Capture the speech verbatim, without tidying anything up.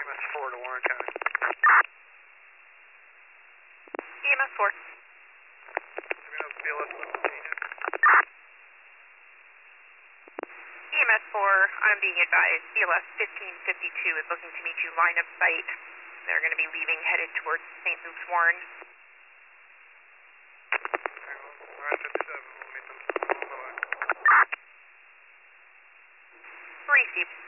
S four to Warren County. E M S four. Do we know B L S fifteen? E M S four, I'm being advised, B L S fifteen fifty-two is looking to meet you line of sight. They're going to be leaving headed towards Saint Luke's Warren. Okay, well, we're at fifty-seven. We'll meet them. Bye-bye. Received.